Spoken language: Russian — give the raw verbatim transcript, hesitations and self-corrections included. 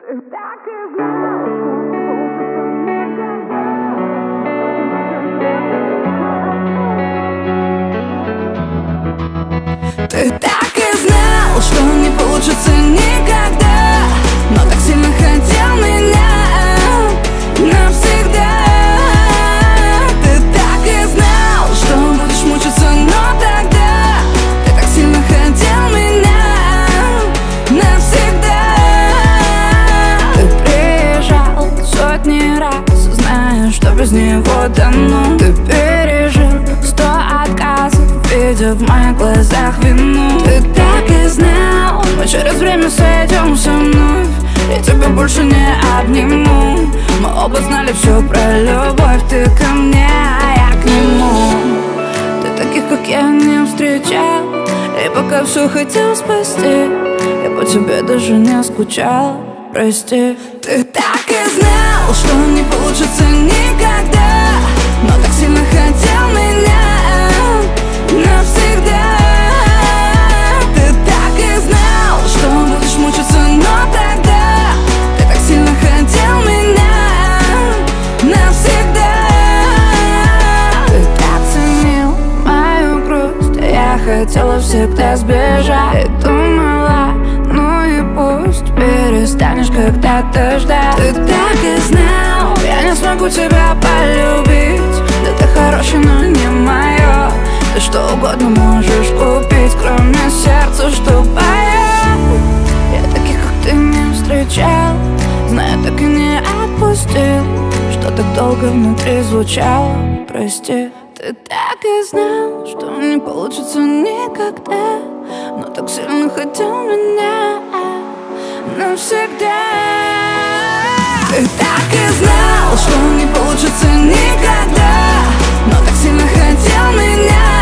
Ты так и знал, Ты так и знал, что не получится никогда, но так сильно хотел меня навсегда. Ты так и знал, что будешь мучиться, но тогда ты так сильно хотел меня навсегда. Ты приезжал сотни раз, зная, что без него тону. Ты пережил сто отказов, видя в моих глазах вину. Ты так и знал, мы через время сойдемся вновь, я тебя больше не обниму. Мы оба знали все про любовь, ты ко мне, а я к нему. Ты таких, как я, не встречал, и пока все хотел спасти, я по тебе даже не скучал, прости. Ты так и знал, что не получится никогда, но так сильно хотел меня навсегда. Ты так и знал, что будешь мучиться, но тогда ты так сильно хотел меня навсегда. Ты так ценил мою грусть, а я хотела всегда сбежать. И думала, ну и пусть перестанешь когда-то ждать. Ты так и знал, я не смогу тебя полюбить. Да ты хороший, но не мое. Ты что угодно можешь купить, кроме сердца, что поет. Я таких, как ты, не встречал, знаю, так и не отпустил, что так долго внутри звучало, прости. Ты так и знал, что не получится никогда, но так сильно хотел меня навсегда. Ты так и знал, что не получится никогда, но так сильно хотел меня